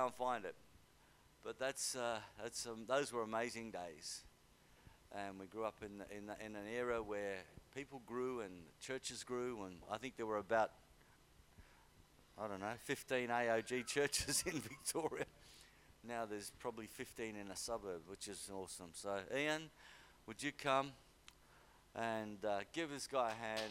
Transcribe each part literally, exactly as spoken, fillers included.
and find it. But that's uh, that's um, those were amazing days, and we grew up in the, in the, in an era where people grew and churches grew, and I think there were about I don't know fifteen A O G churches in Victoria. Now there's probably fifteen in a suburb, which is awesome. So Ian, would you come and uh, give this guy a hand?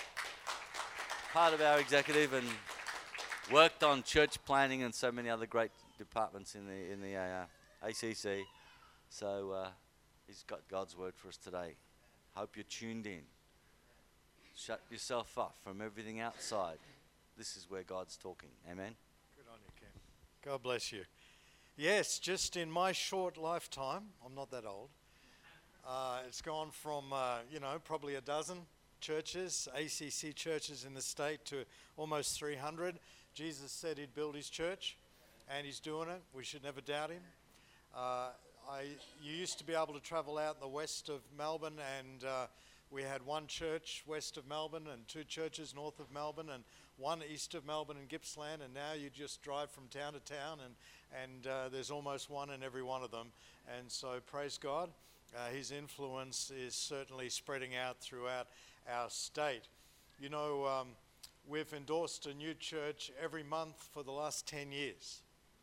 Part of our executive and worked on church planning and so many other great departments in the in the uh, A C C. So uh, he's got God's word for us today. Hope you're tuned in. Shut yourself off from everything outside. This is where God's talking. Amen. Good on you, Kim. God bless you. Yes, just in my short lifetime, I'm not that old, uh, it's gone from, uh, you know, probably a dozen churches, A C C churches in the state, to almost three hundred. Jesus said he'd build his church, and he's doing it. We should never doubt him. Uh, I, you used to be able to travel out in the west of Melbourne, and uh, we had one church west of Melbourne and two churches north of Melbourne and one east of Melbourne in Gippsland, and now you just drive from town to town, and, and uh, there's almost one in every one of them. And so praise God, uh, his influence is certainly spreading out throughout our state. You know, um, we've endorsed a new church every month for the last ten years.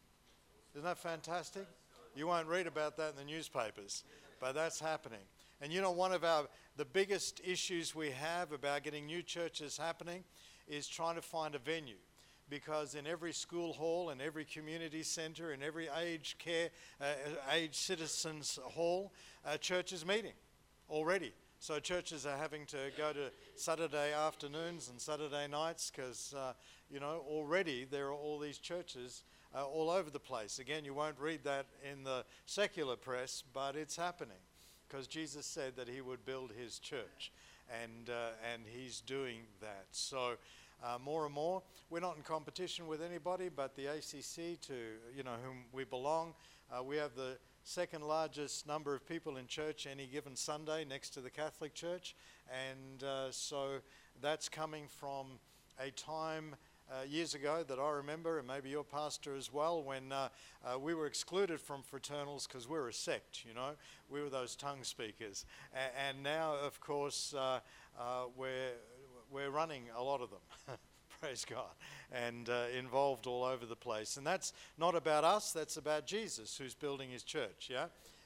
Isn't that fantastic? You won't read about that in the newspapers, but that's happening. And you know, one of our the biggest issues we have about getting new churches happening is trying to find a venue, because in every school hall, in every community centre, in every aged care, uh, aged citizens hall, uh, church is meeting already. So churches are having to go to Saturday afternoons and Saturday nights because, uh, you know, already there are all these churches uh, all over the place. Again, you won't read that in the secular press, but it's happening because Jesus said that he would build his church, and uh, and he's doing that. So uh, more and more, we're not in competition with anybody but the A C C, to, you know, whom we belong. Uh, we have the second largest number of people in church any given Sunday, next to the Catholic Church, and uh, so that's coming from a time uh, years ago that I remember, and maybe your pastor as well, when uh, uh, we were excluded from fraternals because we're a sect, you know, we were those tongue speakers, a- and now of course uh, uh, we're we're running a lot of them. Praise God, and uh, involved all over the place. And that's not about us, that's about Jesus, who's building his church, yeah?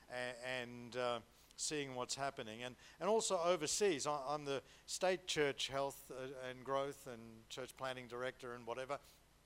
A- and uh, seeing what's happening. And, and also overseas, I- I'm the state church health uh, and growth and church planning director and whatever,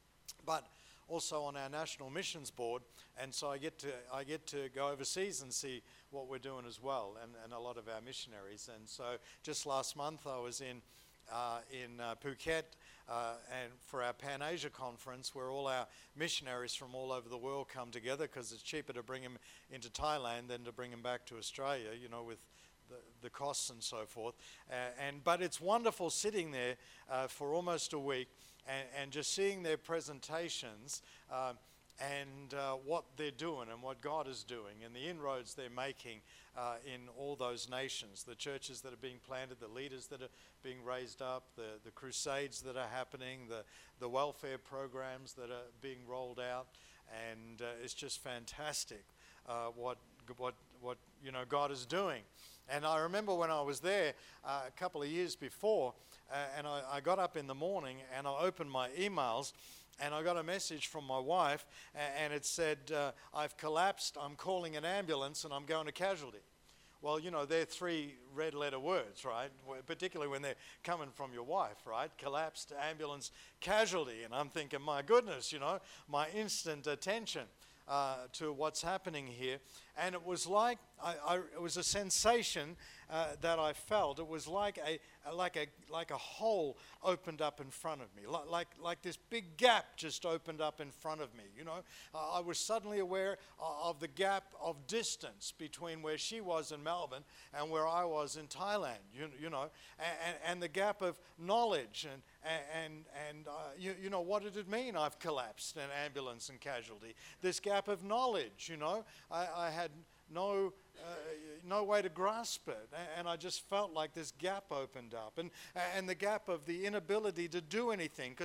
but also on our national missions board, and so I get to I get to go overseas and see what we're doing as well, and, and a lot of our missionaries. And so just last month I was in Uh, in uh, Phuket uh, and for our Pan Asia conference, where all our missionaries from all over the world come together, because it's cheaper to bring them into Thailand than to bring them back to Australia, you know, with the, the costs and so forth. Uh, and but it's wonderful sitting there uh, for almost a week and, and just seeing their presentations uh, and uh, what they're doing and what God is doing and the inroads they're making uh, in all those nations, the churches that are being planted, the leaders that are being raised up, the, the crusades that are happening, the, the welfare programs that are being rolled out, and uh, it's just fantastic uh, what what what you know God is doing. And I remember when I was there uh, a couple of years before, uh, and I, I got up in the morning and I opened my emails, and I got a message from my wife, and it said, uh, I've collapsed, I'm calling an ambulance, and I'm going to casualty. Well, you know, they're three red letter words, right? Particularly when they're coming from your wife, right? Collapsed, ambulance, casualty. And I'm thinking, my goodness, you know, my instant attention uh, to what's happening here. And it was like, I, I, it was a sensation uh, that I felt. It was like a, like a, like a hole opened up in front of me, like, like, like this big gap just opened up in front of me. You know, uh, I was suddenly aware of the gap of distance between where she was in Melbourne and where I was in Thailand. You, you know, and, and the gap of knowledge and and and uh, you, you know, what did it mean? I've collapsed, an ambulance and casualty. This gap of knowledge. You know, I, I had no uh, no way to grasp it, and I just felt like this gap opened up, and and the gap of the inability to do anything, because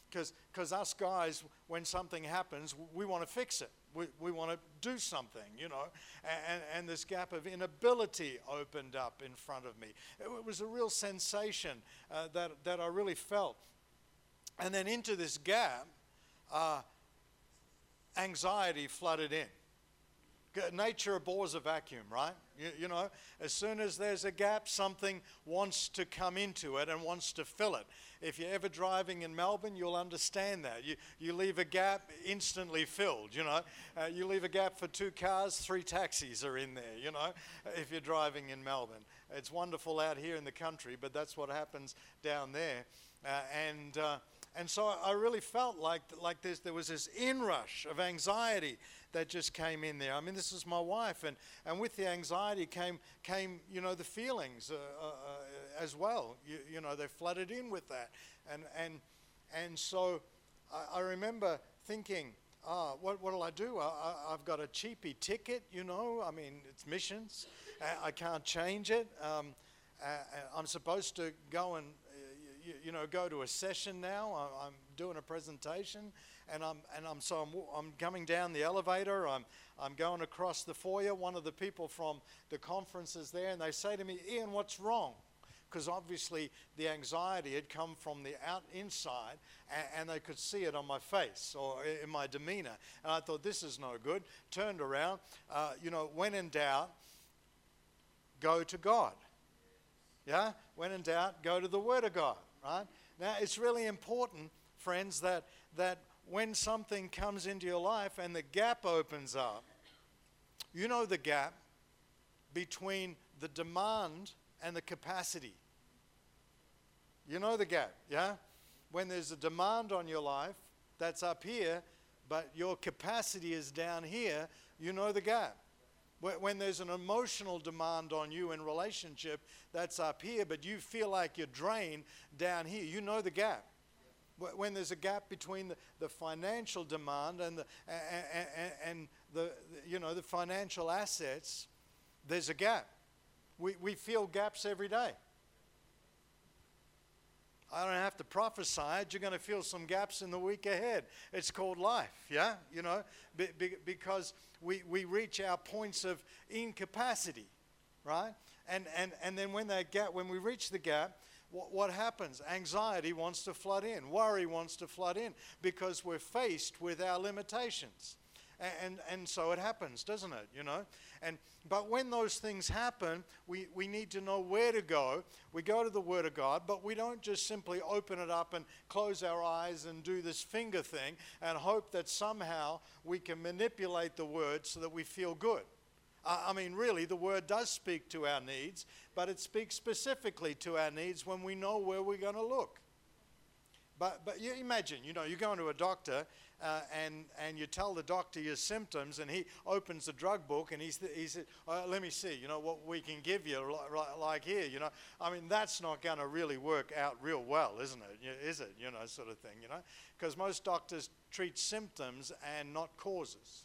Because us guys, when something happens, we want to fix it. We, we want to do something, you know. And, and this gap of inability opened up in front of me. It was a real sensation uh, that, that I really felt. And then into this gap, uh, anxiety flooded in. Nature abhors a vacuum, right? You, you know, as soon as there's a gap, something wants to come into it and wants to fill it. If you're ever driving in Melbourne, you'll understand that. You, you leave a gap, instantly filled, you know. Uh, you leave a gap for two cars, three taxis are in there, you know, if you're driving in Melbourne. It's wonderful out here in the country, but that's what happens down there. Uh, and uh, and so I really felt like like this, there was this inrush of anxiety that just came in there. I mean, this is my wife, and, and with the anxiety came, came you know, the feelings uh, uh, as well. You, you know, they flooded in with that. And and and so I, I remember thinking, ah, what what'll I do? I, I, I've got a cheapy ticket, you know. I mean, it's missions. I, I can't change it. Um, uh, I'm supposed to go and, uh, you, you know, go to a session now. I, I'm doing a presentation. And I'm and I'm so I'm, I'm coming down the elevator. I'm I'm going across the foyer. One of the people from the conference is there, and they say to me, "Ian, what's wrong?" Because obviously the anxiety had come from the out inside, and, and they could see it on my face or in my demeanor. And I thought, this is no good. Turned around, uh, you know, when in doubt, go to God. Yeah, when in doubt, go to the Word of God. Right now, it's really important, friends, that that. When something comes into your life and the gap opens up, you know the gap between the demand and the capacity. You know the gap, yeah? When there's a demand on your life, that's up here, but your capacity is down here, you know the gap. When there's an emotional demand on you in relationship, that's up here, but you feel like you're drained down here, you know the gap. When there's a gap between the, the financial demand and the and, and, and the you know the financial assets, there's a gap. We we feel gaps every day. I don't have to prophesy it. You're going to feel some gaps in the week ahead. It's called life, yeah. You know, be, be, because we we reach our points of incapacity, right? And and and then when that gap, when we reach the gap. What, what happens? Anxiety wants to flood in. Worry wants to flood in because we're faced with our limitations. And, and, and so it happens, doesn't it? You know? And but when those things happen, we, we need to know where to go. We go to the Word of God, but we don't just simply open it up and close our eyes and do this finger thing and hope that somehow we can manipulate the Word so that we feel good. I mean, really, the Word does speak to our needs, but it speaks specifically to our needs when we know where we're going to look. But but you imagine, you know, you're going to a doctor uh, and and you tell the doctor your symptoms, and he opens the drug book and he's he said, oh, let me see, you know, what we can give you like, like here, you know. I mean, that's not going to really work out real well, isn't it? Is it? You know, sort of thing, you know, because most doctors treat symptoms and not causes.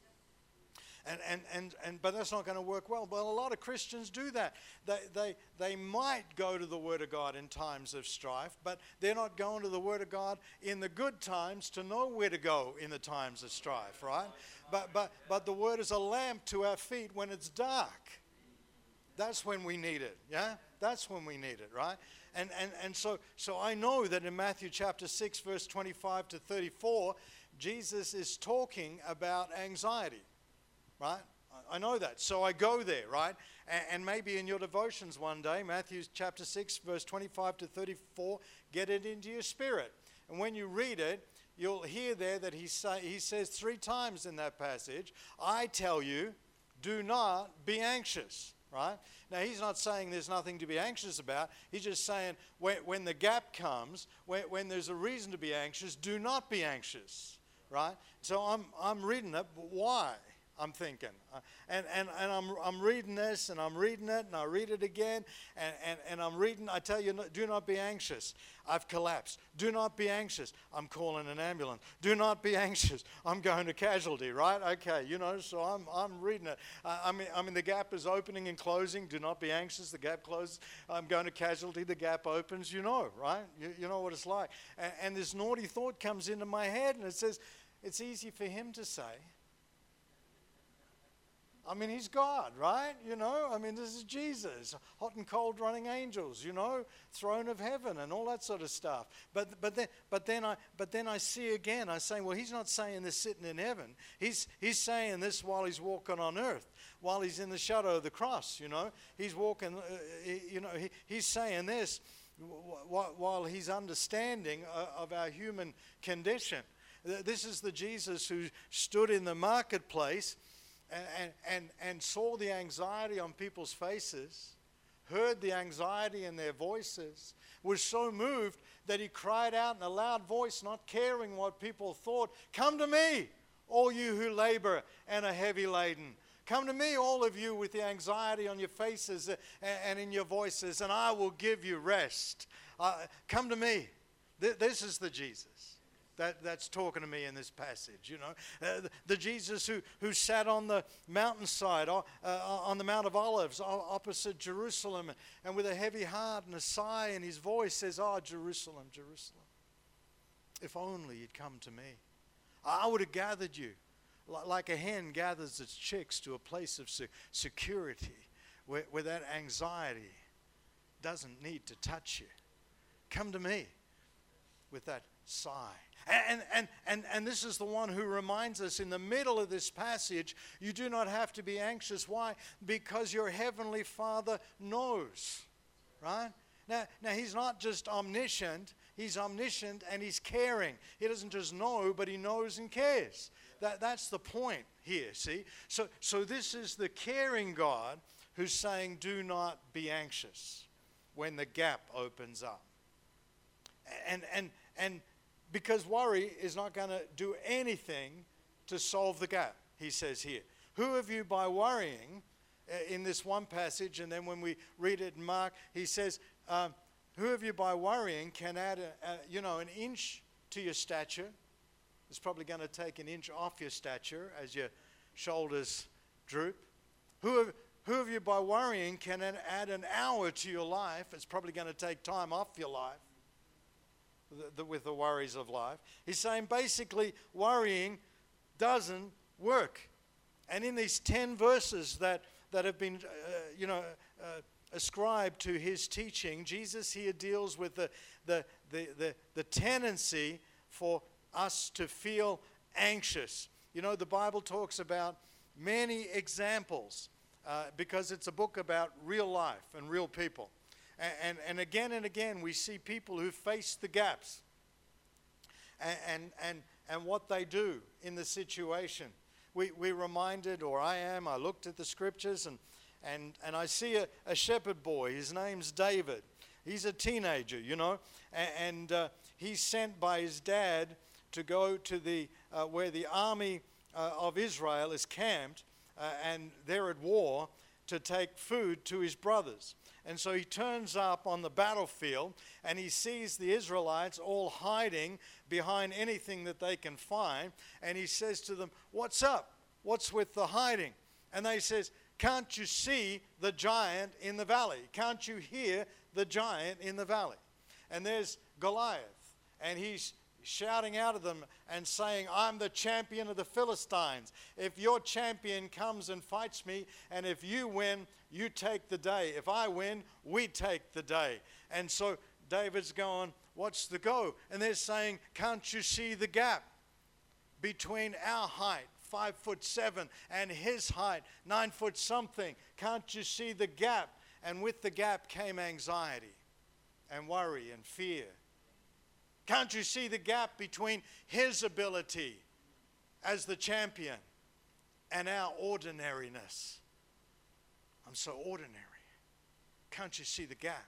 And, and, and, and, but that's not going to work well. Well, a lot of Christians do that. They, they, they might go to the Word of God in times of strife, but they're not going to the Word of God in the good times to know where to go in the times of strife, right? But, but, but the Word is a lamp to our feet when it's dark. That's when we need it, yeah? That's when we need it, right? And, and, and so, so I know that in Matthew chapter six, verse twenty-five to thirty-four, Jesus is talking about anxiety. Right? I know that. So I go there, right? And, and maybe in your devotions one day, Matthew chapter six, verse twenty-five to thirty-four, get it into your spirit. And when you read it, you'll hear there that he, say, he says three times in that passage, I tell you, do not be anxious, right? Now, he's not saying there's nothing to be anxious about. He's just saying when, when the gap comes, when, when there's a reason to be anxious, do not be anxious, right? So I'm, I'm reading it, but why? I'm thinking. Uh, and and, and I'm, I'm reading this, and I'm reading it, and I read it again, and, and, and I'm reading, I tell you, do not be anxious. I've collapsed. Do not be anxious. I'm calling an ambulance. Do not be anxious. I'm going to casualty, right? Okay, you know, so I'm I'm reading it. Uh, I mean, I mean, the gap is opening and closing. Do not be anxious. The gap closes. I'm going to casualty. The gap opens. You know, right? You, you know what it's like. And, and this naughty thought comes into my head, and it says, it's easy for him to say. I mean, he's God, right? You know, I mean, this is Jesus, hot and cold running angels, you know, throne of heaven and all that sort of stuff. But but then but then I but then I see again, I say, well, he's not saying this sitting in heaven. He's he's saying this while he's walking on earth, while he's in the shadow of the cross, you know. He's walking, uh, he, you know, he, he's saying this while, while he's understanding uh, of our human condition. This is the Jesus who stood in the marketplace And, and, and saw the anxiety on people's faces, heard the anxiety in their voices, was so moved that he cried out in a loud voice, not caring what people thought, "Come to me, all you who labor and are heavy laden. Come to me, all of you with the anxiety on your faces and in your voices, and I will give you rest. Uh, come to me." Th- this is the Jesus That, that's talking to me in this passage, you know. Uh, the, the Jesus who, who sat on the mountainside, uh, uh, on the Mount of Olives, opposite Jerusalem, and with a heavy heart and a sigh in his voice says, "Oh, Jerusalem, Jerusalem, if only you'd come to me. I would have gathered you like a hen gathers its chicks to a place of se- security where, where that anxiety doesn't need to touch you. Come to me," with that sigh. And, and, and, and this is the one who reminds us in the middle of this passage, you do not have to be anxious. Why? Because your heavenly Father knows, right? Now, now he's not just omniscient, he's omniscient and he's caring. He doesn't just know, but he knows and cares. That, that's the point here, see? So, so this is the caring God who's saying, do not be anxious when the gap opens up. And, and, and, Because worry is not going to do anything to solve the gap, he says here. Who of you by worrying, uh, in this one passage, and then when we read it in Mark, he says, um, who of you by worrying can add, a, a, you know, an inch to your stature? It's probably going to take an inch off your stature as your shoulders droop. Who of, who of you by worrying can add an hour to your life? It's probably going to take time off your life. The, the, with the worries of life. He's saying basically worrying doesn't work. And in these ten verses that, that have been, uh, you know, uh, ascribed to his teaching, Jesus here deals with the, the, the, the, the tendency for us to feel anxious. You know, the Bible talks about many examples uh, because it's a book about real life and real people. And, and again and again, we see people who face the gaps and, and, and, and what they do in the situation. We, we're reminded, or I am, I looked at the scriptures and, and, and I see a, a shepherd boy. His name's David. He's a teenager, you know, and, and uh, he's sent by his dad to go to the uh, where the army uh, of Israel is camped, uh, and they're at war, to take food to his brothers. And so he turns up on the battlefield and he sees the Israelites all hiding behind anything that they can find. And he says to them, "What's up? What's with the hiding?" And they says, "Can't you see the giant in the valley? Can't you hear the giant in the valley?" And there's Goliath, and he's shouting out at them and saying, "I'm the champion of the Philistines. If your champion comes and fights me, and if you win, you take the day. If I win, we take the day." And so David's going, "What's the go?" And they're saying, "Can't you see the gap between our height, five foot seven, and his height, nine foot something? Can't you see the gap?" And with the gap came anxiety and worry and fear. Can't you see the gap between his ability as the champion and our ordinariness? I'm so ordinary. Can't you see the gap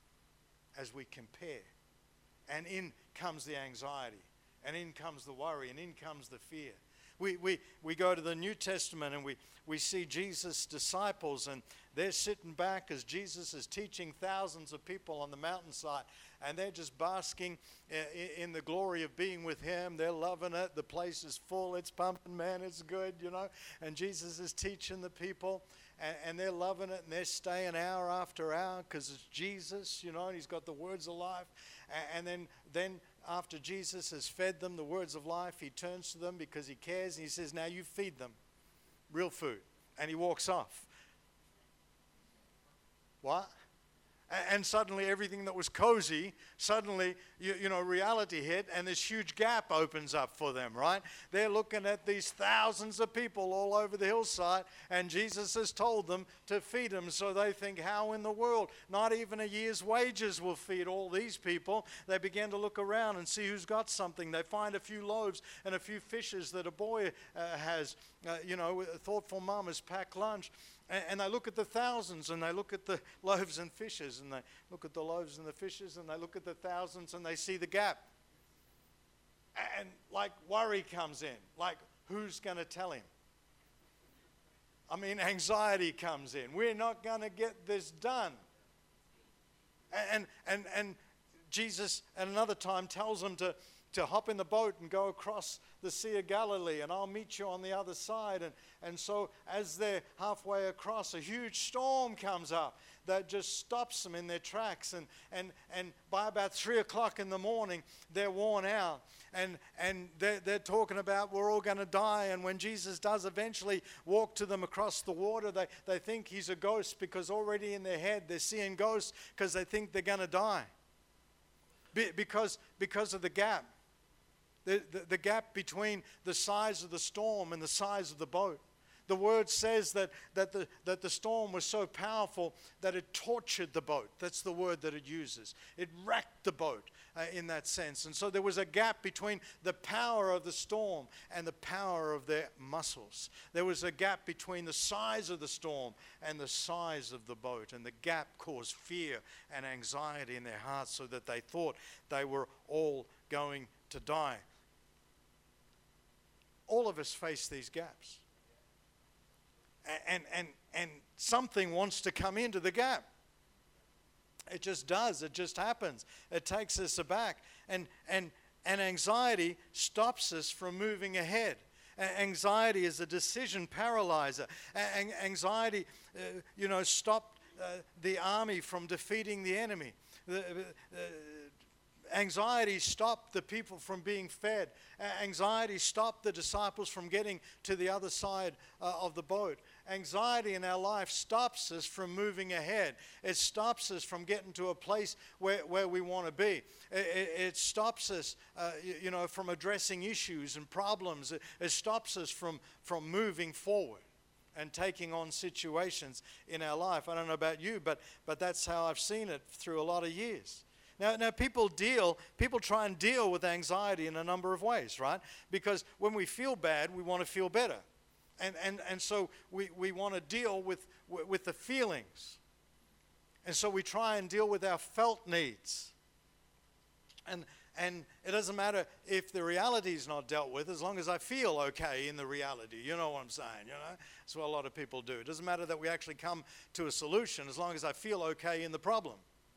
as we compare? And in comes the anxiety, and in comes the worry, and in comes the fear. We, we, we go to the New Testament and we, we see Jesus' disciples, and they're sitting back as Jesus is teaching thousands of people on the mountainside, and they're just basking in the glory of being with him. They're loving it. The place is full. It's pumping, man. It's good, you know. And Jesus is teaching the people, and, and they're loving it, and they're staying hour after hour because it's Jesus, you know, and he's got the words of life. And, and then, then after Jesus has fed them the words of life, he turns to them because he cares, and he says, now you feed them real food. And he walks off. What? And suddenly everything that was cozy, suddenly, you, you know, reality hit, and this huge gap opens up for them, right? They're looking at these thousands of people all over the hillside, and Jesus has told them to feed them. So they think, how in the world? Not even a year's wages will feed all these people. They begin to look around and see who's got something. They find a few loaves and a few fishes that a boy uh, has. Uh, you know, a thoughtful mom has packed lunch. And they look at the thousands, and they look at the loaves and fishes, and they look at the loaves and the fishes, and they look at the thousands, and they see the gap. And like worry comes in, like who's going to tell him? I mean, anxiety comes in. We're not going to get this done. And and and Jesus at another time tells them to to hop in the boat and go across the Sea of Galilee, and I'll meet you on the other side. And, and so as they're halfway across, a huge storm comes up that just stops them in their tracks. And, and, and by about three o'clock in the morning, they're worn out. And, and they're, they're talking about we're all going to die. And when Jesus does eventually walk to them across the water, they, they think he's a ghost, because already in their head they're seeing ghosts because they think they're going to die. Be, because, because of the gap. The, the, the gap between the size of the storm and the size of the boat. The word says that, that, the, that the storm was so powerful that it tortured the boat. That's the word that it uses. It wrecked the boat uh, in that sense. And so there was a gap between the power of the storm and the power of their muscles. There was a gap between the size of the storm and the size of the boat. And the gap caused fear and anxiety in their hearts, so that they thought they were all going to die. All of us face these gaps. And, and, and something wants to come into the gap. It just does. It just happens. It takes us aback. And, and, and anxiety stops us from moving ahead. Anxiety is a decision paralyzer. Anxiety, uh, you know, stopped uh, the army from defeating the enemy. The, uh, Anxiety stopped the people from being fed. Anxiety stopped the disciples from getting to the other side uh, of the boat. Anxiety in our life stops us from moving ahead. It stops us from getting to a place where, where we want to be. It, it, it stops us, uh, you, you know, from addressing issues and problems. It, it stops us from, from moving forward and taking on situations in our life. I don't know about you, but, but that's how I've seen it through a lot of years. Now, now people deal, people try and deal with anxiety in a number of ways, right? Because when we feel bad, we want to feel better. And, and, and so we, we want to deal with, with the feelings. And so we try and deal with our felt needs. And, and it doesn't matter if the reality is not dealt with, as long as I feel okay in the reality. You know what I'm saying, you know? That's what a lot of people do. It doesn't matter that we actually come to a solution, as long as I feel okay in the problem.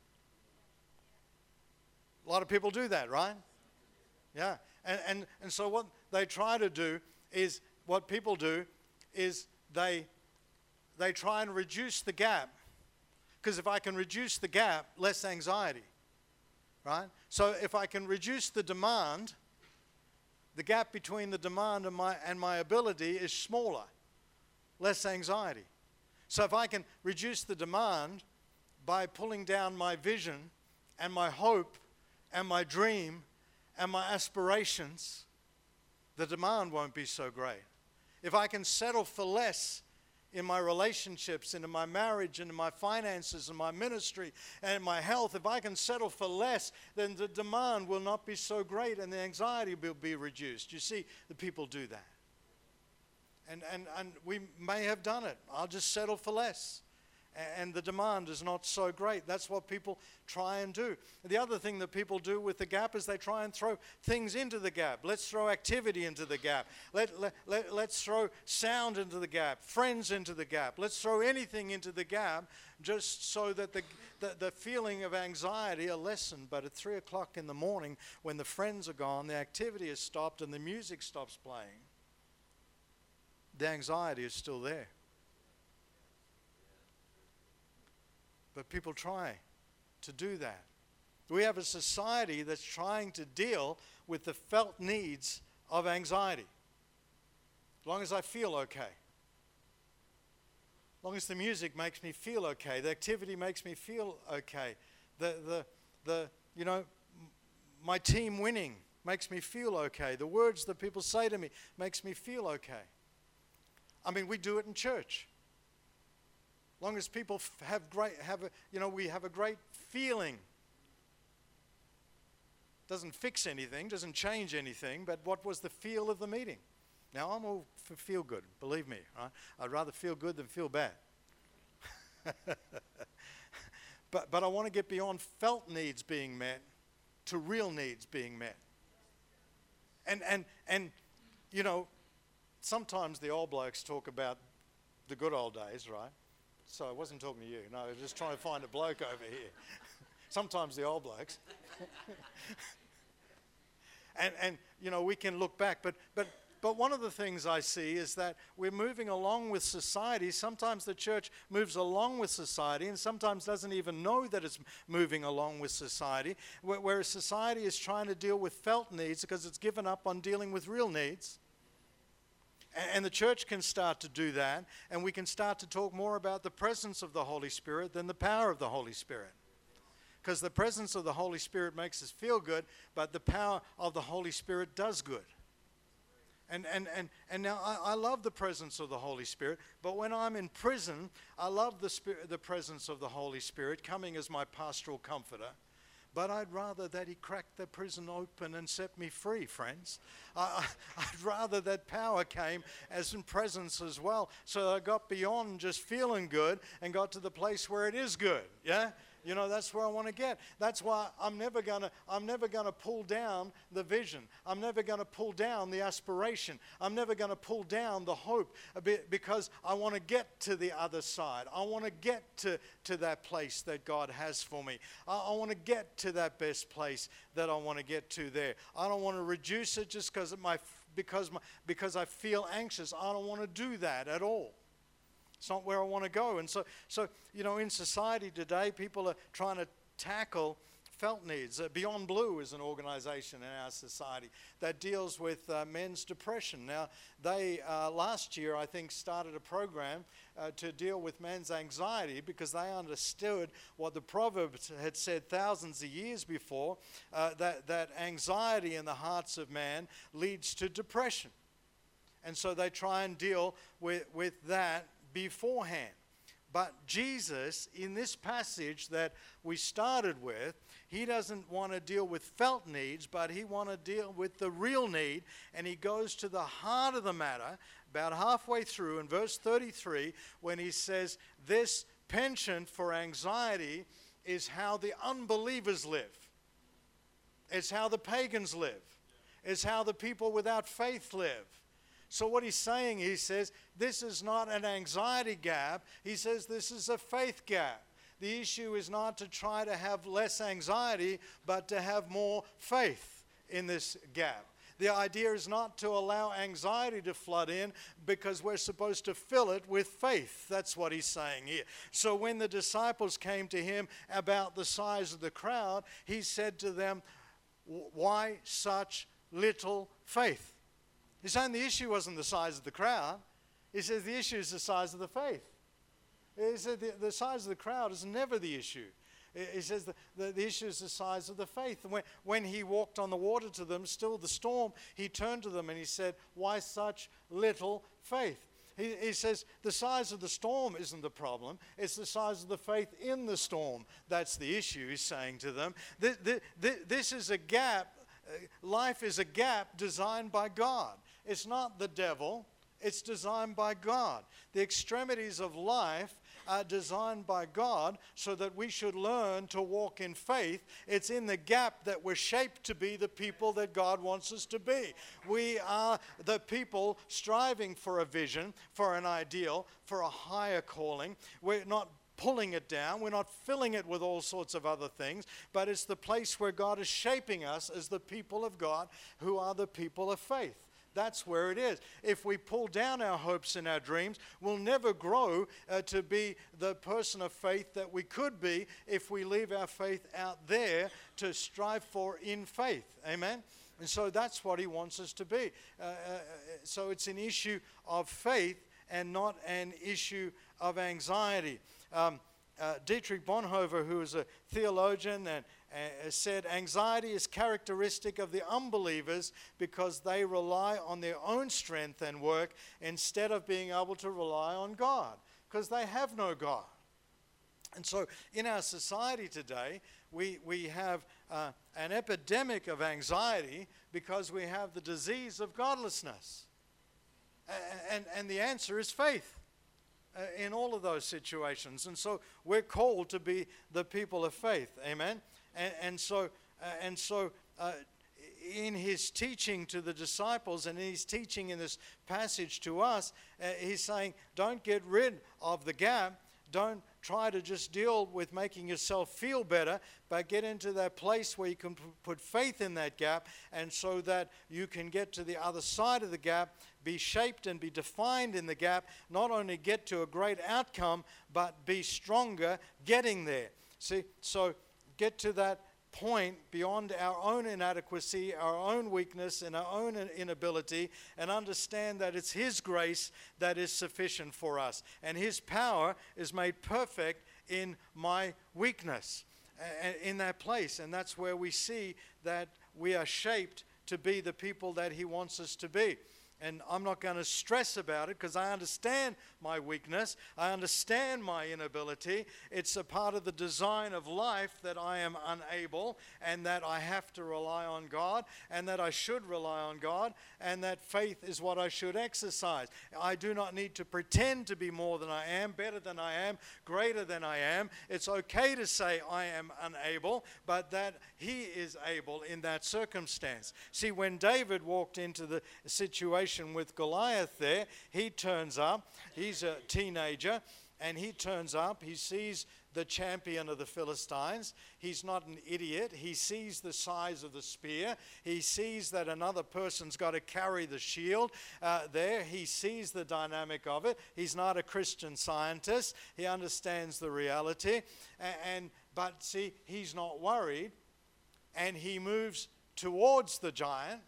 A lot of people do that, right? Yeah. And, and, and so what they try to do is, what people do is they, they try and reduce the gap. Because if I can reduce the gap, less anxiety, right? So if I can reduce the demand, the gap between the demand and my, and my ability is smaller, less anxiety. So if I can reduce the demand by pulling down my vision and my hope and my dream and my aspirations, the demand won't be so great. If I can settle for less in my relationships and in my marriage and in my finances and my ministry and in my health, if I can settle for less, then the demand will not be so great and the anxiety will be reduced. You see, the people do that. And, and, and we may have done it. I'll just settle for less. and the demand is not so great. That's what people try and do. The other thing that people do with the gap is they try and throw things into the gap. Let's throw activity into the gap. Let, let, let, let's throw sound into the gap, friends into the gap. Let's throw anything into the gap just so that the, the, the feeling of anxiety are lessened. But at three o'clock in the morning, when the friends are gone, the activity has stopped and the music stops playing, the anxiety is still there. But people try to do that. We have a society that's trying to deal with the felt needs of anxiety. As long as I feel okay. As long as the music makes me feel okay, the activity makes me feel okay, the, the, the you know, my team winning makes me feel okay, the words that people say to me makes me feel okay. I mean, we do it in church. As long as people f- have great, have a, you know, we have a great feeling. Doesn't fix anything, doesn't change anything, but what was the feel of the meeting? Now, I'm all for feel good, believe me. Right? I'd rather feel good than feel bad. but, but I want to get beyond felt needs being met to real needs being met. And, and, and you know, sometimes the old blokes talk about the good old days, right? So I wasn't talking to you. No, I was just trying to find a bloke over here. Sometimes the old blokes. and, and, you know, we can look back. But, but, but one of the things I see is that we're moving along with society. Sometimes the church moves along with society and sometimes doesn't even know that it's moving along with society. Whereas society is trying to deal with felt needs because it's given up on dealing with real needs. And the church can start to do that, and we can start to talk more about the presence of the Holy Spirit than the power of the Holy Spirit. Because the presence of the Holy Spirit makes us feel good, but the power of the Holy Spirit does good. And and and, and now I, I love the presence of the Holy Spirit, but when I'm in prison, I love the spirit, the presence of the Holy Spirit coming as my pastoral comforter. But I'd rather that he cracked the prison open and set me free, friends. I, I'd rather that power came as in presence as well. So I got beyond just feeling good and got to the place where it is good. Yeah? You know, that's where I want to get. That's why I'm never gonna I'm never gonna pull down the vision. I'm never gonna pull down the aspiration. I'm never gonna pull down the hope a bit, because I want to get to the other side. I want to get to, to that place that God has for me. I, I want to get to that best place that I want to get to there. I don't want to reduce it just because of my because my because I feel anxious. I don't want to do that at all. It's not where I want to go. And so, so, you know, in society today, people are trying to tackle felt needs. Uh, Beyond Blue is an organization in our society that deals with uh, men's depression. Now, they, uh, last year, I think, started a program uh, to deal with men's anxiety because they understood what the Proverbs had said thousands of years before, uh, that, that anxiety in the hearts of man leads to depression. And so they try and deal with, with that beforehand. But Jesus, in this passage that we started with, he doesn't want to deal with felt needs, but he wants to deal with the real need. And he goes to the heart of the matter about halfway through in verse thirty-three when he says, this penchant for anxiety is how the unbelievers live. It's how the pagans live. It's how the people without faith live. So what he's saying, he says, this is not an anxiety gap. He says this is a faith gap. The issue is not to try to have less anxiety, but to have more faith in this gap. The idea is not to allow anxiety to flood in because we're supposed to fill it with faith. That's what he's saying here. So when the disciples came to him about the size of the crowd, he said to them, why such little faith? He's saying the issue wasn't the size of the crowd. He says the issue is the size of the faith. He said the, the size of the crowd is never the issue. He says the, the, the issue is the size of the faith. And when, when he walked on the water to them, still the storm, he turned to them and he said, why such little faith? He, he says the size of the storm isn't the problem. It's the size of the faith in the storm. That's the issue, he's saying to them. This, this, this is a gap. Life is a gap designed by God. It's not the devil. It's designed by God. The extremities of life uh, designed by God so that we should learn to walk in faith. It's in the gap that we're shaped to be the people that God wants us to be. We are the people striving for a vision, for an ideal, for a higher calling. We're not pulling it down. We're not filling it with all sorts of other things, but it's the place where God is shaping us as the people of God who are the people of faith. That's where it is. If we pull down our hopes and our dreams, we'll never grow uh, to be the person of faith that we could be if we leave our faith out there to strive for in faith. Amen? And so that's what he wants us to be. Uh, uh, so it's an issue of faith and not an issue of anxiety. Um, uh, Dietrich Bonhoeffer, who is a theologian, and uh, said anxiety is characteristic of the unbelievers because they rely on their own strength and work instead of being able to rely on God, because they have no God. And so in our society today, we, we have uh, an epidemic of anxiety because we have the disease of godlessness. And, and the answer is faith uh, in all of those situations. And so we're called to be the people of faith. Amen? And, and so, uh, and so uh, in his teaching to the disciples and in his teaching in this passage to us, uh, he's saying, don't get rid of the gap. Don't try to just deal with making yourself feel better, but get into that place where you can p- put faith in that gap, and so that you can get to the other side of the gap, be shaped and be defined in the gap, not only get to a great outcome, but be stronger getting there. See, so get to that point beyond our own inadequacy, our own weakness, and our own inability, and understand that it's His grace that is sufficient for us. And His power is made perfect in my weakness, in that place. And that's where we see that we are shaped to be the people that He wants us to be. And I'm not going to stress about it because I understand my weakness. I understand my inability. It's a part of the design of life that I am unable and that I have to rely on God and that I should rely on God and that faith is what I should exercise. I do not need to pretend to be more than I am, better than I am, greater than I am. It's okay to say I am unable, but that He is able in that circumstance. See, when David walked into the situation with Goliath there, he turns up, he's a teenager, and he turns up, he sees the champion of the Philistines. He's not an idiot. He sees the size of the spear. He sees that another person's got to carry the shield uh, there. He sees the dynamic of it. He's not a Christian Scientist. He understands the reality. And, and but see, he's not worried, and he moves towards the giant,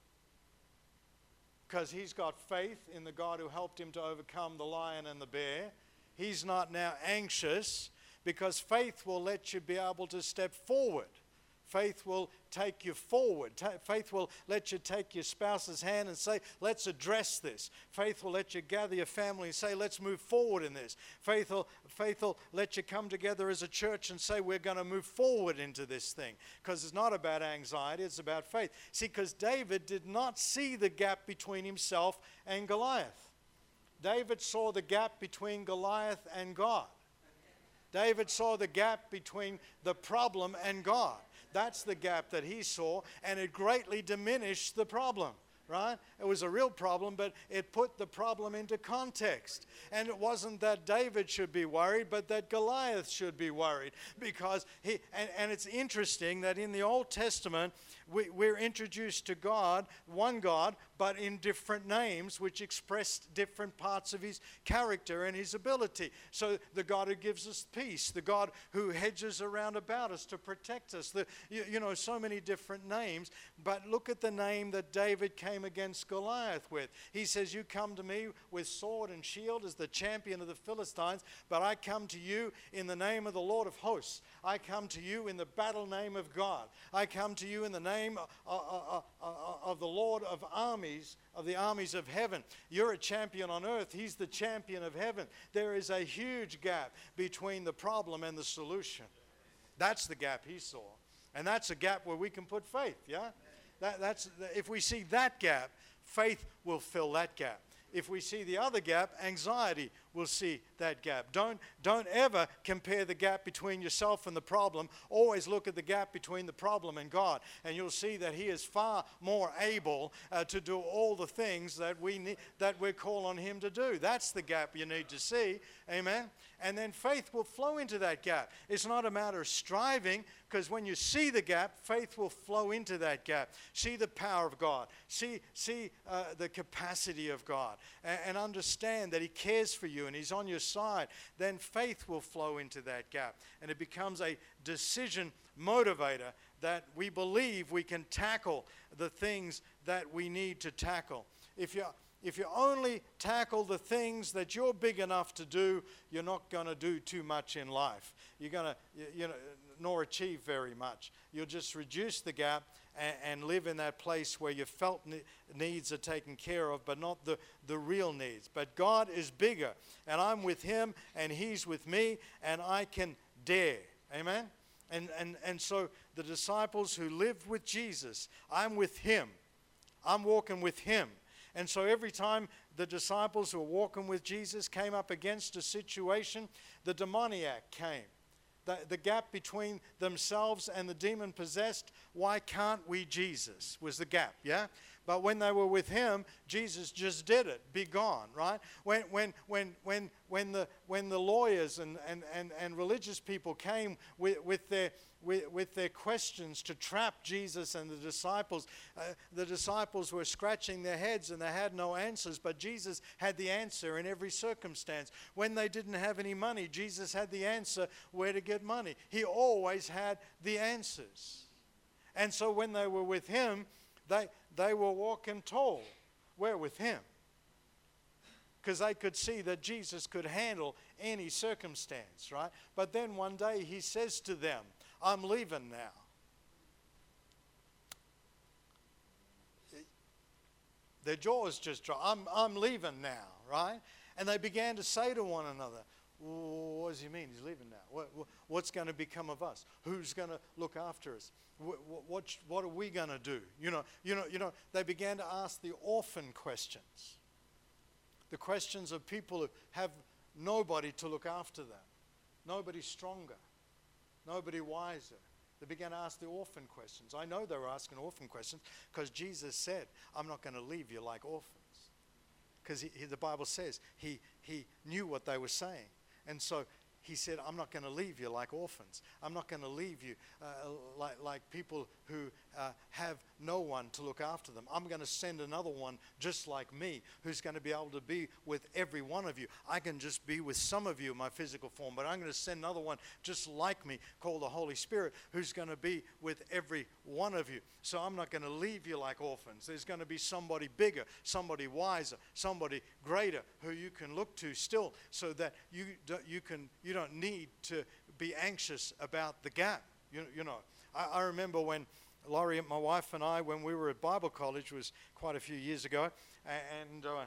because he's got faith in the God who helped him to overcome the lion and the bear. He's not now anxious, because faith will let you be able to step forward. Faith will take you forward. Ta- faith will let you take your spouse's hand and say, let's address this. Faith will let you gather your family and say, let's move forward in this. Faith will, faith will let you come together as a church and say, we're going to move forward into this thing. Because it's not about anxiety, it's about faith. See, because David did not see the gap between himself and Goliath. David saw the gap between Goliath and God. David saw the gap between the problem and God. That's the gap that he saw, and it greatly diminished the problem, right? It was a real problem, but it put the problem into context. And it wasn't that David should be worried, but that Goliath should be worried. Because he, and, and it's interesting that in the Old Testament, we, we're introduced to God, one God, but in different names, which express different parts of His character and His ability. So the God who gives us peace, the God who hedges around about us to protect us, the, you, you know, so many different names. But look at the name that David came against Goliath with. He says, you come to me with sword and shield as the champion of the Philistines, but I come to you in the name of the Lord of hosts. I come to you in the battle name of God. I come to you in the name of, of, of the Lord of armies, of the armies of heaven. You're a champion on earth. He's the champion of heaven. There is a huge gap between the problem and the solution. That's the gap he saw. And that's a gap where we can put faith, yeah? That, that's, if we see that gap, faith will fill that gap. If we see the other gap, anxiety will see that gap. Don't, don't ever compare the gap between yourself and the problem. Always look at the gap between the problem and God, and you'll see that He is far more able uh, to do all the things that we need, that we call on Him to do. That's the gap you need to see. Amen. And then faith will flow into that gap. It's not a matter of striving, because when you see the gap, faith will flow into that gap. See the power of God. See, see uh, the capacity of God. And, and understand that He cares for you and He's on your side. Then faith will flow into that gap. And it becomes a decision motivator that we believe we can tackle the things that we need to tackle. If you If you only tackle the things that you're big enough to do, you're not going to do too much in life. You're going to, you, you know, nor achieve very much. You'll just reduce the gap and, and live in that place where your felt ne- needs are taken care of, but not the, the real needs. But God is bigger, and I'm with Him, and He's with me, and I can dare. Amen? And, and, and so the disciples who lived with Jesus, I'm with Him. I'm walking with Him. And so every time the disciples who were walking with Jesus came up against a situation, the demoniac came. The, the gap between themselves and the demon-possessed, why can't we Jesus, was the gap, yeah? But when they were with Him, Jesus just did it. Be gone, right? When when when when when the when the lawyers and, and, and, and religious people came with, with their with, with their questions to trap Jesus and the disciples, uh, the disciples were scratching their heads and they had no answers, but Jesus had the answer in every circumstance. When they didn't have any money, Jesus had the answer where to get money. He always had the answers. And so when they were with Him, they They were walking tall. Where? With Him. Because they could see that Jesus could handle any circumstance, right? But then one day He says to them, I'm leaving now. Their jaws just dropped. I'm, I'm leaving now, right? And they began to say to one another, what does He mean? He's leaving now. What, what's going to become of us? Who's going to look after us? What, what, what are we going to do? You know, you know, you know. They began to ask the orphan questions, the questions of people who have nobody to look after them, nobody stronger, nobody wiser. They began to ask the orphan questions. I know they were asking orphan questions because Jesus said, "I'm not going to leave you like orphans," because the Bible says he he knew what they were saying. And so He said, I'm not going to leave you like orphans. I'm not going to leave you uh, like, like people who uh, have no one to look after them. I'm going to send another one just like me who's going to be able to be with every one of you. I can just be with some of you in my physical form, but I'm going to send another one just like me called the Holy Spirit who's going to be with every one of you. So I'm not going to leave you like orphans. There's going to be somebody bigger, somebody wiser, somebody greater who you can look to still, so that you don't, you can you don't need to be anxious about the gap. You, you know, I, I remember when Laurie, my wife, and I, when we were at Bible college, was quite a few years ago, and uh,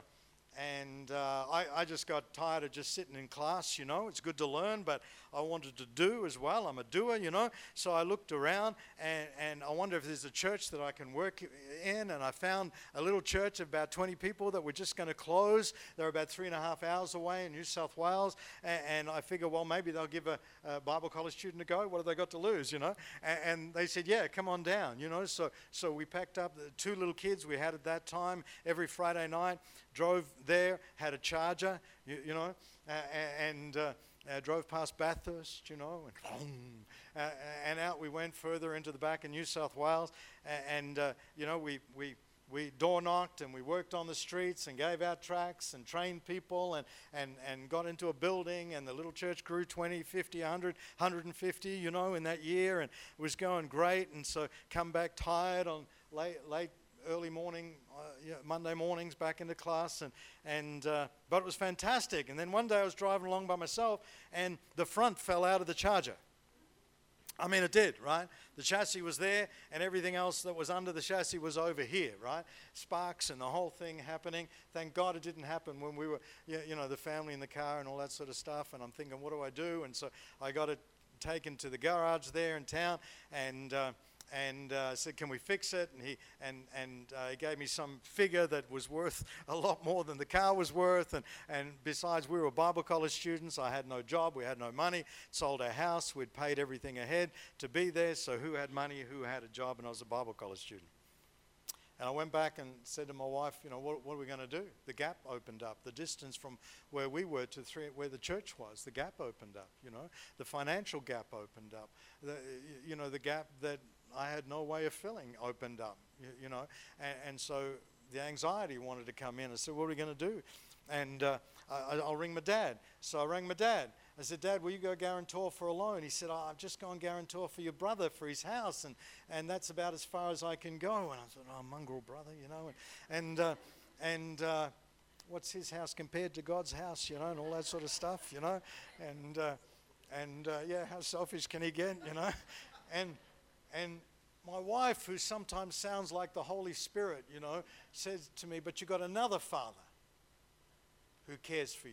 and uh, I, I just got tired of just sitting in class. You know, it's good to learn, but I wanted to do as well. I'm a doer, you know. So I looked around, and, and I wonder if there's a church that I can work in, and I found a little church of about twenty people that were just going to close. They're about three and a half hours away in New South Wales, and, and I figured, well, maybe they'll give a, a Bible college student a go. What have they got to lose, you know? And, and they said, yeah, come on down, you know. So, so we packed up the two little kids we had at that time every Friday night, drove there, had a charger, you, you know, uh, and uh, uh, drove past Bathurst, you know, and, uh, and out we went further into the back of New South Wales, and, uh, you know, we, we, we door knocked and we worked on the streets and gave out tracts and trained people and, and, and got into a building, and the little church grew twenty, fifty, one hundred, one hundred fifty, you know, in that year, and it was going great. And so come back tired on late, late early morning, uh, you know, Monday mornings back into class, and, and uh, but it was fantastic. And then one day I was driving along by myself, and the front fell out of the Charger. I mean, it did, right? The chassis was there, and everything else that was under the chassis was over here, right? Sparks and the whole thing happening. Thank God it didn't happen when we were, you know, the family in the car and all that sort of stuff. And I'm thinking, what do I do? And so I got it taken to the garage there in town, and uh, and uh, said, can we fix it? And he and and uh, he gave me some figure that was worth a lot more than the car was worth. And, and besides, we were Bible college students. I had no job. We had no money. Sold our house. We'd paid everything ahead to be there. So who had money? Who had a job? And I was a Bible college student. And I went back and said to my wife, you know, what, what are we going to do? The gap opened up. The distance from where we were to three, where the church was, the gap opened up, you know. The financial gap opened up. The, you know, the gap that I had no way of filling opened up, you, you know. And, and so the anxiety wanted to come in. I said, what are we going to do? And uh, I, I'll ring my dad. So I rang my dad. I said, Dad, will you go guarantor for a loan? He said, oh, I've just gone guarantor for your brother for his house, and, and that's about as far as I can go. And I said, oh, mongrel brother, you know. And, uh, and uh, what's his house compared to God's house, you know, and all that sort of stuff, you know. And, uh, and uh, yeah, how selfish can he get, you know. And, and my wife, who sometimes sounds like the Holy Spirit, you know, says to me, but you've got another Father who cares for you.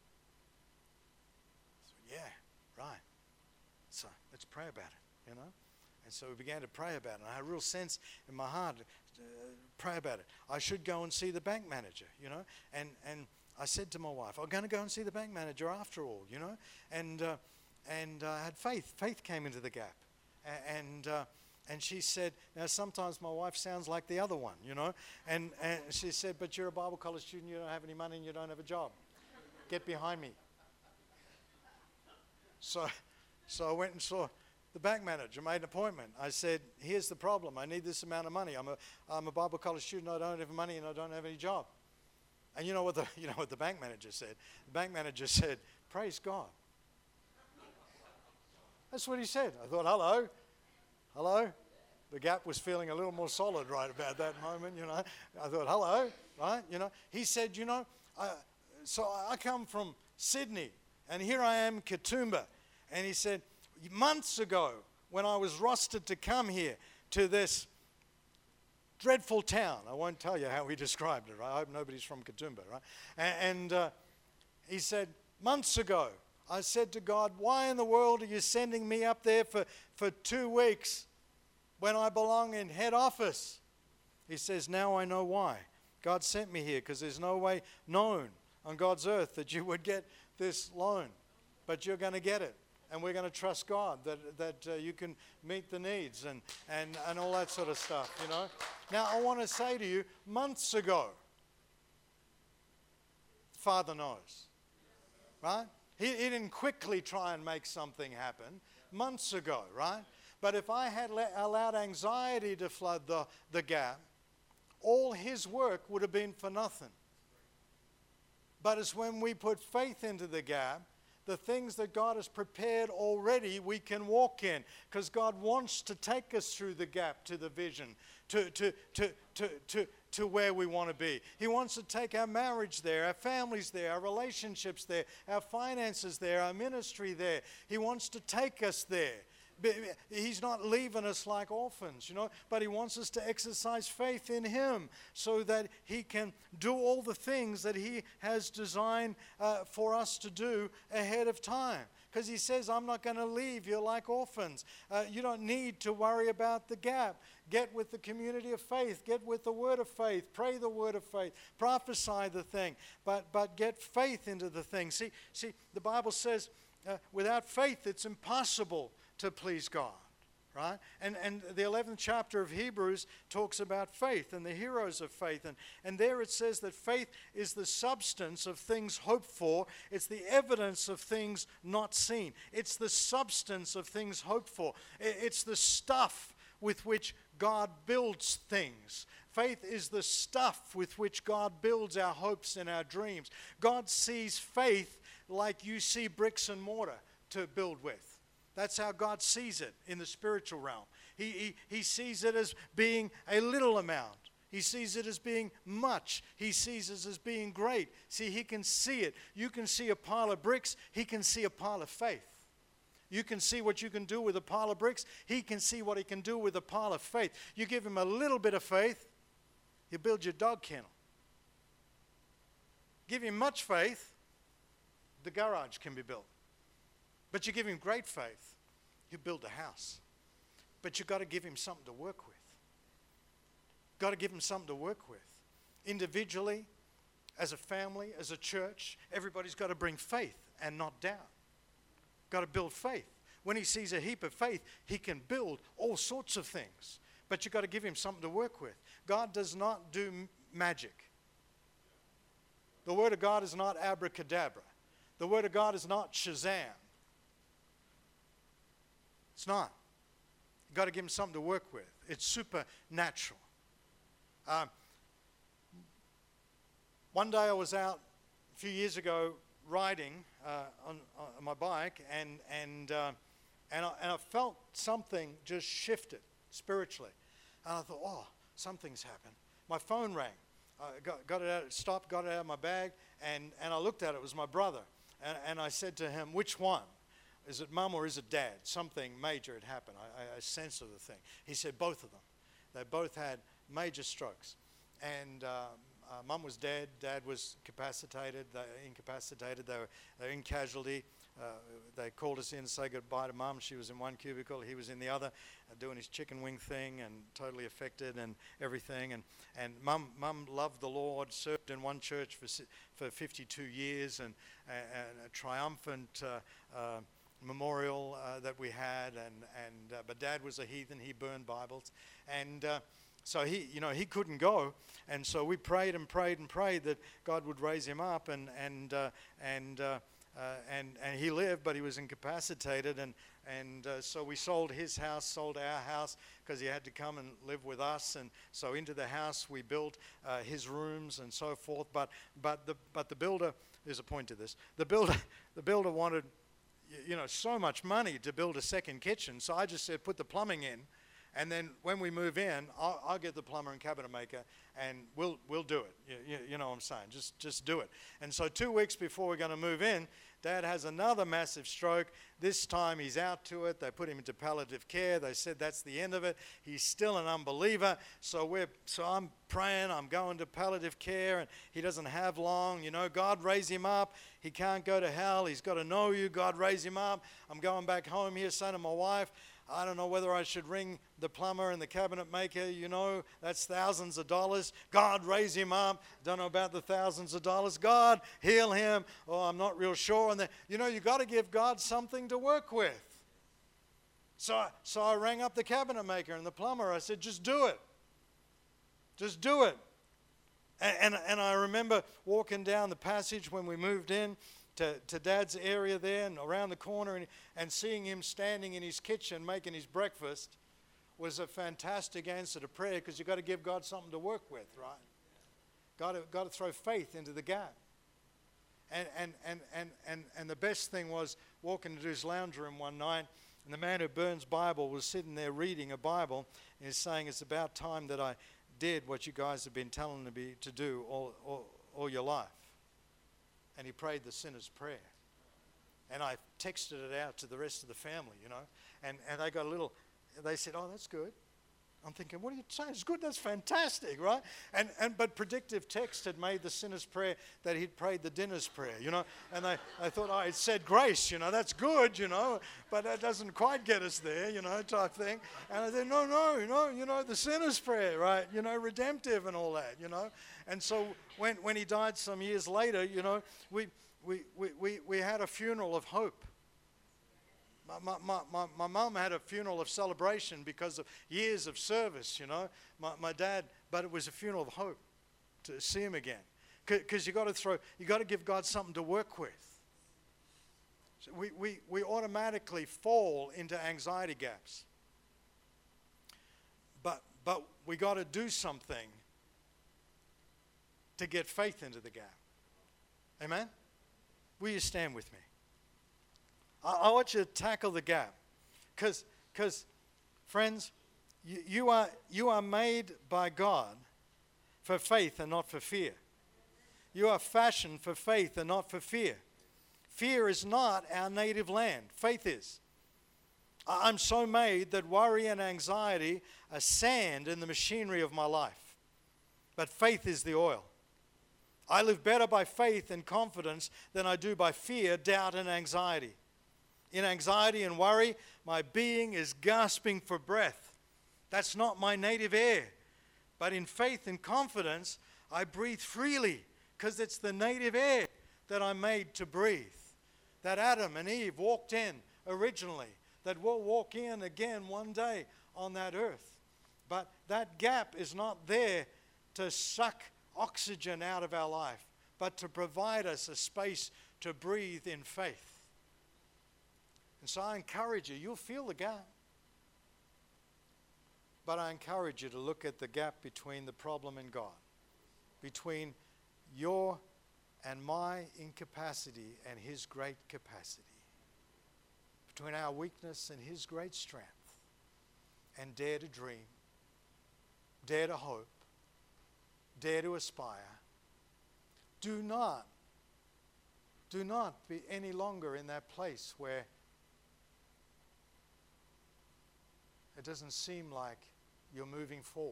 Yeah, right. So let's pray about it, you know. And so we began to pray about it. And I had a real sense in my heart, uh, pray about it. I should go and see the bank manager, you know. And and I said to my wife, I'm going to go and see the bank manager after all, you know. And uh, and I had faith. Faith came into the gap. A- and uh, and she said, now sometimes my wife sounds like the other one, you know. And, and she said, but you're a Bible college student, you don't have any money and you don't have a job. Get behind me. So, so I went and saw the bank manager, made an appointment. I said, here's the problem. I need this amount of money. I'm a, I'm a Bible college student. I don't have money and I don't have any job. And you know what the, you know what the bank manager said? The bank manager said, praise God. That's what he said. I thought, hello, hello. The gap was feeling a little more solid right about that moment, you know. I thought, hello, right, you know. He said, you know, I, so I come from Sydney. And here I am, Katoomba. And he said, months ago, when I was rostered to come here to this dreadful town, I won't tell you how he described it, right? I hope nobody's from Katoomba, right? And, and uh, he said, months ago, I said to God, why in the world are you sending me up there for, for two weeks when I belong in head office? He says, now I know why. God sent me here because there's no way known on God's earth that you would get this loan, but you're going to get it, and we're going to trust God that that uh, you can meet the needs and, and, and all that sort of stuff, you know. Now, I want to say to you, months ago, Father knows, right? He, he didn't quickly try and make something happen. Months ago, right? But if I had let, allowed anxiety to flood the, the gap, all his work would have been for nothing. But it's when we put faith into the gap, the things that God has prepared already, we can walk in. Because God wants to take us through the gap to the vision, to, to, to, to, to, to where we want to be. He wants to take our marriage there, our families there, our relationships there, our finances there, our ministry there. He wants to take us there. He's not leaving us like orphans, you know, but he wants us to exercise faith in him so that he can do all the things that he has designed uh, for us to do ahead of time. Because he says, I'm not going to leave you like orphans. Uh, you don't need to worry about the gap. Get with the community of faith. Get with the word of faith. Pray the word of faith. Prophesy the thing. But, but get faith into the thing. See, see, the Bible says, uh, without faith, it's impossible to please God, right? And and the eleventh chapter of Hebrews talks about faith and the heroes of faith. And, and there it says that faith is the substance of things hoped for. It's the evidence of things not seen. It's the substance of things hoped for. It's the stuff with which God builds things. Faith is the stuff with which God builds our hopes and our dreams. God sees faith like you see bricks and mortar to build with. That's how God sees it in the spiritual realm. He, he, he sees it as being a little amount. He sees it as being much. He sees it as being great. See, he can see it. You can see a pile of bricks. He can see a pile of faith. You can see what you can do with a pile of bricks. He can see what he can do with a pile of faith. You give him a little bit of faith, he'll build your dog kennel. Give him much faith, the garage can be built. But you give him great faith, you build a house. But you've got to give him something to work with. Got to give him something to work with. Individually, as a family, as a church, everybody's got to bring faith and not doubt. Got to build faith. When he sees a heap of faith, he can build all sorts of things. But you've got to give him something to work with. God does not do m- magic. The Word of God is not abracadabra. The Word of God is not Shazam. It's not. You've got to give him something to work with. It's supernatural. Um, one day I was out a few years ago riding uh, on, on my bike, and and uh, and, I, and I felt something just shifted spiritually, and I thought, oh, something's happened. My phone rang. I got, got it out, stopped, got it out of my bag, and, and I looked at it. It was my brother, and, and I said to him, which one? Is it mum or is it dad? Something major had happened. I, I, I sensed the thing. He said both of them. They both had major strokes, and um, uh, mum was dead, dad was incapacitated. They incapacitated. They were, they were in casualty. Uh, they called us in to say goodbye to mum. She was in one cubicle, he was in the other, uh, doing his chicken wing thing, and totally affected and everything. And and mum mum loved the Lord, served in one church for for fifty-two years, and, and a triumphant uh, uh, memorial uh, that we had. And and uh, but dad was a heathen. He burned Bibles, and. Uh, So he, you know, he couldn't go, and so we prayed and prayed and prayed that God would raise him up, and and uh, and uh, uh, and and he lived, but he was incapacitated, and and uh, so we sold his house, sold our house, because he had to come and live with us, and so into the house we built uh, his rooms and so forth. But but the but the builder, there's a point to this. The builder the builder wanted, you know, so much money to build a second kitchen, so I just said put the plumbing in. And then when we move in, I'll, I'll get the plumber and cabinet maker, and we'll we'll do it. You, you, you know what I'm saying? Just just do it. And so two weeks before we're going to move in, Dad has another massive stroke. This time he's out to it. They put him into palliative care. They said that's the end of it. He's still an unbeliever. So we're so I'm praying. I'm going to palliative care, and he doesn't have long. You know, God raise him up. He can't go to hell. He's got to know you. God raise him up. I'm going back home here, saying to my wife, I don't know whether I should ring the plumber and the cabinet maker, you know, that's thousands of dollars. God, raise him up. Don't know about the thousands of dollars. God, heal him. Oh, I'm not real sure. And then, you know, you got to give God something to work with. So, so I rang up the cabinet maker and the plumber. I said, just do it. Just do it. And, and, and I remember walking down the passage when we moved in, To, to Dad's area there and around the corner, and, and seeing him standing in his kitchen making his breakfast was a fantastic answer to prayer, because you've got to give God something to work with, right? Got to, got to throw faith into the gap. And, and, and, and, and, and the best thing was walking into his lounge room one night, and the man who burns Bible was sitting there reading a Bible, and he's saying, it's about time that I did what you guys have been telling me to do all, all, all your life. And he prayed the sinner's prayer. And I texted it out to the rest of the family, you know. And, and they got a little, they said, oh, that's good. I'm thinking, what are you saying? It's good, that's fantastic, right? And and but predictive text had made the sinner's prayer that he'd prayed the dinner's prayer, you know. And they, they thought, oh, it said grace, you know, that's good, you know. But that doesn't quite get us there, you know, type thing. And I said, no, no, no, you know, the sinner's prayer, right? You know, redemptive and all that, you know. And so when when he died some years later, you know, we we we we, we had a funeral of hope. My my my my mum had a funeral of celebration because of years of service, you know. My my dad, but it was a funeral of hope to see him again, because you got to throw, you got to give God something to work with. So we we we automatically fall into anxiety gaps, but but we got to do something to get faith into the gap. Amen. Will you stand with me? I want you to tackle the gap, because, because, friends, you, you are you are made by God for faith and not for fear. You are fashioned for faith and not for fear. Fear is not our native land. Faith is. I'm so made that worry and anxiety are sand in the machinery of my life, but faith is the oil. I live better by faith and confidence than I do by fear, doubt, and anxiety. In anxiety and worry, my being is gasping for breath. That's not my native air. But in faith and confidence, I breathe freely because it's the native air that I'm made to breathe. That Adam and Eve walked in originally, that we'll walk in again one day on that earth. But that gap is not there to suck oxygen out of our life, but to provide us a space to breathe in faith. And so I encourage you, you'll feel the gap. But I encourage you to look at the gap between the problem and God, between your and my incapacity and His great capacity, between our weakness and His great strength, and dare to dream, dare to hope, dare to aspire. Do not, do not be any longer in that place where it doesn't seem like you're moving forward.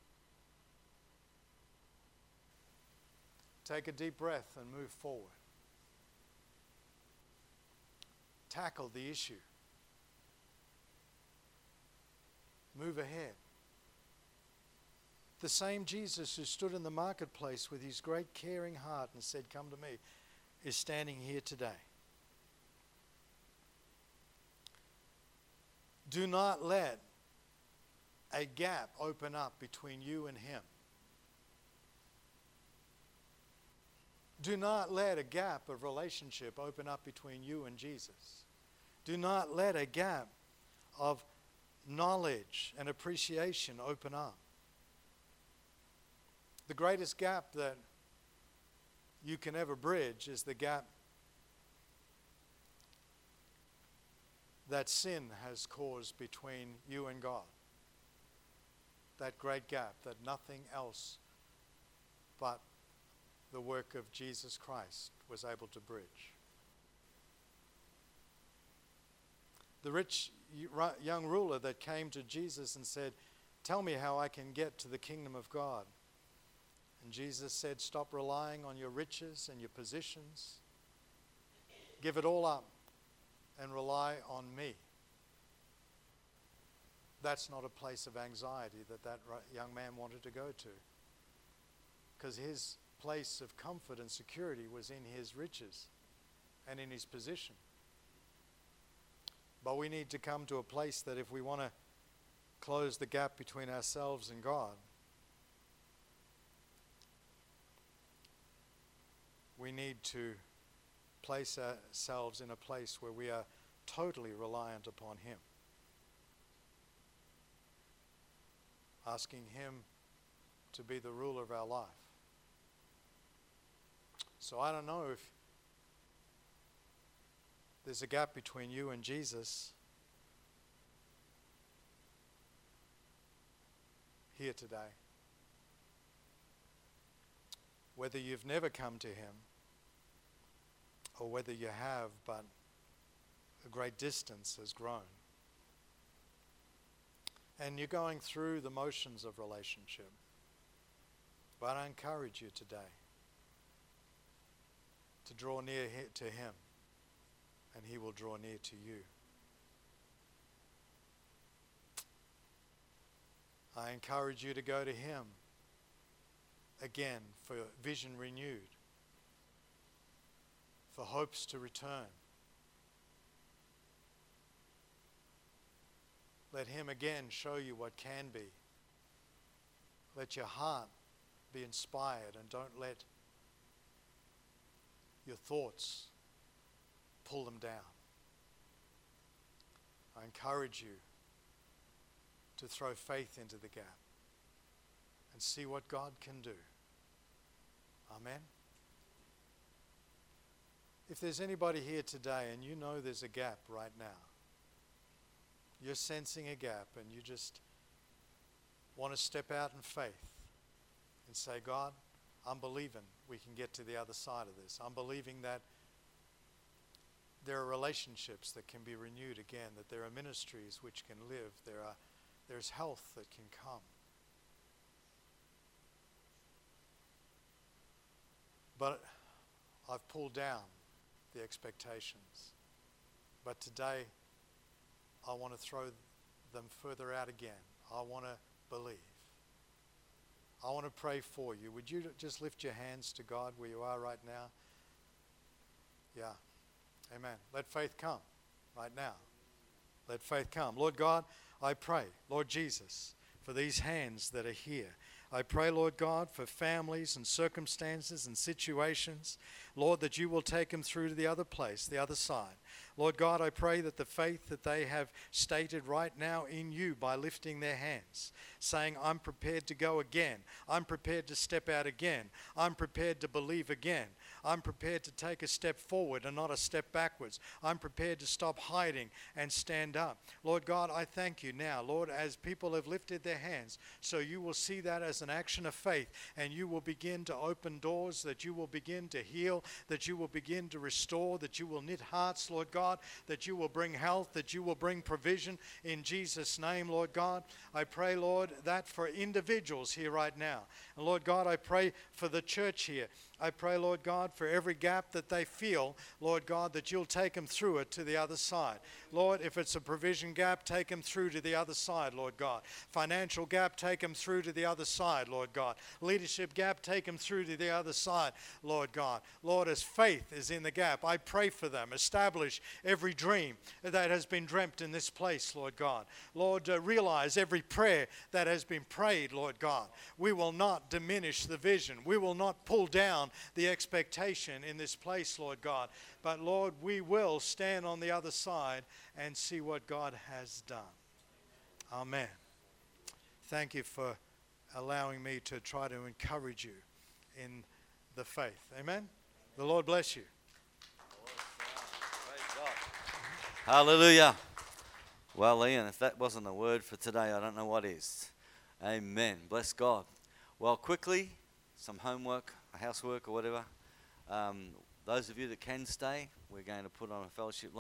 Take a deep breath and move forward. Tackle the issue. Move ahead. The same Jesus who stood in the marketplace with His great caring heart and said, "Come to me," is standing here today. Do not let a gap open up between you and Him. Do not let a gap of relationship open up between you and Jesus. Do not let a gap of knowledge and appreciation open up. The greatest gap that you can ever bridge is the gap that sin has caused between you and God. That great gap that nothing else but the work of Jesus Christ was able to bridge. The rich young ruler that came to Jesus and said, "Tell me how I can get to the kingdom of God." And Jesus said, "Stop relying on your riches and your positions. Give it all up and rely on me." That's not a place of anxiety that that young man wanted to go to, because his place of comfort and security was in his riches and in his position. But we need to come to a place that if we want to close the gap between ourselves and God, we need to place ourselves in a place where we are totally reliant upon Him. Asking Him to be the ruler of our life. So I don't know if there's a gap between you and Jesus here today. Whether you've never come to Him or whether you have, but a great distance has grown. And you're going through the motions of relationship. But I encourage you today to draw near to Him, and He will draw near to you. I encourage you to go to Him again for vision renewed, for hopes to return. Let Him again show you what can be. Let your heart be inspired, and don't let your thoughts pull them down. I encourage you to throw faith into the gap and see what God can do. Amen. If there's anybody here today and you know there's a gap right now, you're sensing a gap and you just want to step out in faith and say, "God, I'm believing we can get to the other side of this. I'm believing that there are relationships that can be renewed again, that there are ministries which can live, there are, there's health that can come. But I've pulled down the expectations. But today, I want to throw them further out again. I want to believe. I want to pray for you. Would you just lift your hands to God where you are right now? Yeah. Amen. Let faith come right now. Let faith come. Lord God, I pray, Lord Jesus, for these hands that are here. I pray, Lord God, for families and circumstances and situations, Lord, that you will take them through to the other place, the other side. Lord God, I pray that the faith that they have stated right now in you by lifting their hands, saying, I'm prepared to go again. I'm prepared to step out again. I'm prepared to believe again. I'm prepared to take a step forward and not a step backwards. I'm prepared to stop hiding and stand up. Lord God, I thank you now, Lord, as people have lifted their hands, so you will see that as an action of faith, and you will begin to open doors, that you will begin to heal, that you will begin to restore, that you will knit hearts, Lord God, that you will bring health, that you will bring provision in Jesus' name, Lord God. I pray, Lord, that for individuals here right now. And Lord God, I pray for the church here. I pray, Lord God, for every gap that they feel, Lord God, that you'll take them through it to the other side. Lord, if it's a provision gap, take them through to the other side, Lord God. Financial gap, take them through to the other side, Lord God. Leadership gap, take them through to the other side, Lord God. Lord, as faith is in the gap, I pray for them. Establish every dream that has been dreamt in this place, Lord God. Lord, uh, realize every prayer that has been prayed, Lord God. We will not diminish the vision. We will not pull down the expectation in this place, Lord God. But Lord, we will stand on the other side and see what God has done. Amen. Thank you for allowing me to try to encourage you in the faith. Amen. The Lord bless you. Praise God. Hallelujah. Well, Ian, if that wasn't a word for today, I don't know what is. Amen. Bless God. Well, quickly, some homework, housework or whatever. Um, those of you that can stay, we're going to put on a fellowship